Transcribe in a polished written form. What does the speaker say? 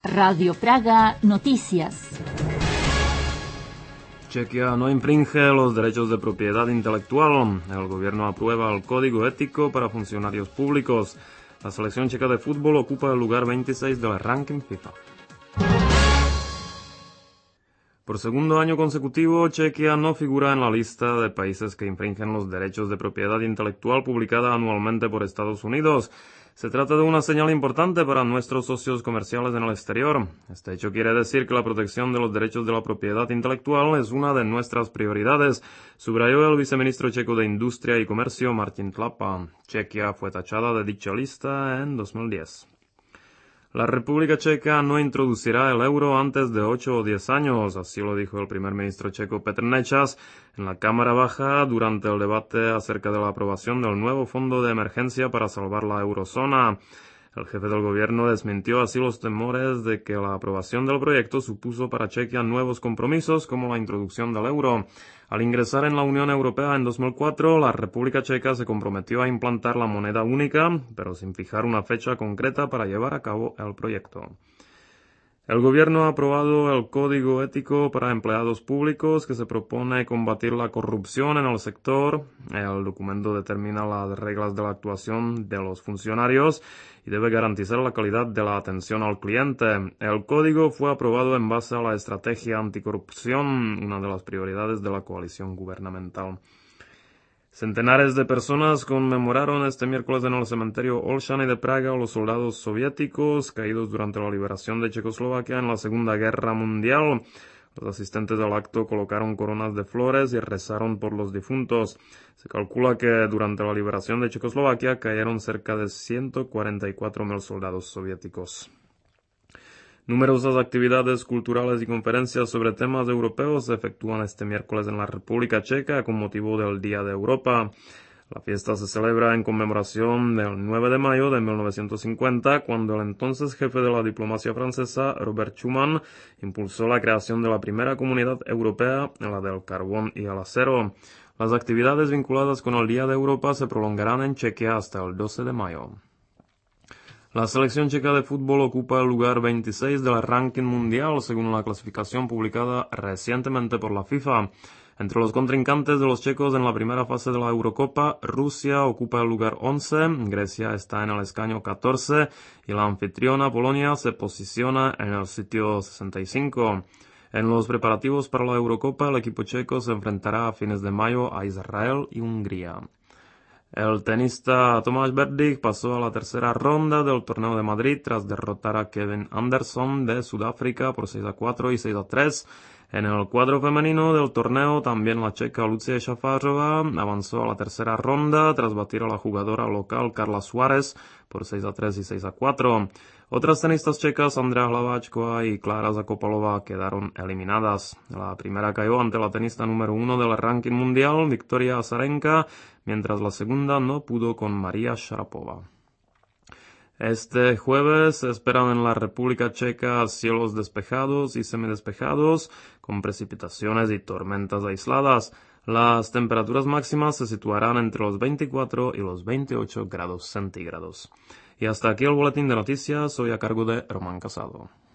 Radio Praga Noticias. Chequia no infringe los derechos de propiedad intelectual. El gobierno aprueba el código ético para funcionarios públicos. La selección checa de fútbol ocupa el lugar 26 del ranking FIFA. Por segundo año consecutivo, Chequia no figura en la lista de países que infringen los derechos de propiedad intelectual publicada anualmente por Estados Unidos. Se trata de una señal importante para nuestros socios comerciales en el exterior. Este hecho quiere decir que la protección de los derechos de la propiedad intelectual es una de nuestras prioridades, subrayó el viceministro checo de Industria y Comercio, Martin Tlapa. Chequia fue tachada de dicha lista en 2010. La República Checa no introducirá el euro antes de 8 o 10 años, así lo dijo el primer ministro checo Petr Nečas en la Cámara Baja durante el debate acerca de la aprobación del nuevo fondo de emergencia para salvar la eurozona. El jefe del gobierno desmintió así los temores de que la aprobación del proyecto supuso para Chequia nuevos compromisos como la introducción del euro. Al ingresar en la Unión Europea en 2004, la República Checa se comprometió a implantar la moneda única, pero sin fijar una fecha concreta para llevar a cabo el proyecto. El gobierno ha aprobado el Código Ético para Empleados Públicos que se propone combatir la corrupción en el sector. El documento determina las reglas de la actuación de los funcionarios y debe garantizar la calidad de la atención al cliente. El código fue aprobado en base a la estrategia anticorrupción, una de las prioridades de la coalición gubernamental. Centenares de personas conmemoraron este miércoles en el cementerio Olszany de Praga a los soldados soviéticos caídos durante la liberación de Checoslovaquia en la Segunda Guerra Mundial. Los asistentes al acto colocaron coronas de flores y rezaron por los difuntos. Se calcula que durante la liberación de Checoslovaquia cayeron cerca de 144.000 soldados soviéticos. Numerosas actividades culturales y conferencias sobre temas europeos se efectúan este miércoles en la República Checa con motivo del Día de Europa. La fiesta se celebra en conmemoración del 9 de mayo de 1950, cuando el entonces jefe de la diplomacia francesa, Robert Schuman, impulsó la creación de la primera comunidad europea, la del carbón y el acero. Las actividades vinculadas con el Día de Europa se prolongarán en Chequia hasta el 12 de mayo. La selección checa de fútbol ocupa el lugar 26 del ranking mundial según la clasificación publicada recientemente por la FIFA. Entre los contrincantes de los checos en la primera fase de la Eurocopa, Rusia ocupa el lugar 11, Grecia está en el escaño 14 y la anfitriona Polonia se posiciona en el sitio 65. En los preparativos para la Eurocopa, el equipo checo se enfrentará a fines de mayo a Israel y Hungría. El tenista Tomáš Berdych pasó a la tercera ronda del torneo de Madrid tras derrotar a Kevin Anderson de Sudáfrica por 6-4 y 6-3. En el cuadro femenino del torneo, también la checa Lucia Šafářová avanzó a la tercera ronda tras batir a la jugadora local Carla Suárez por 6-3 y 6-4. Otras tenistas checas, Andrea Hlaváčková y Klára Zakopalová, quedaron eliminadas. La primera cayó ante la tenista número 1 del ranking mundial, Victoria Azarenka, mientras la segunda no pudo con María Sharapova. Este jueves se esperan en la República Checa cielos despejados y semidespejados, con precipitaciones y tormentas aisladas. Las temperaturas máximas se situarán entre los 24 y los 28 grados centígrados. Y hasta aquí el boletín de noticias, hoy a cargo de Román Casado.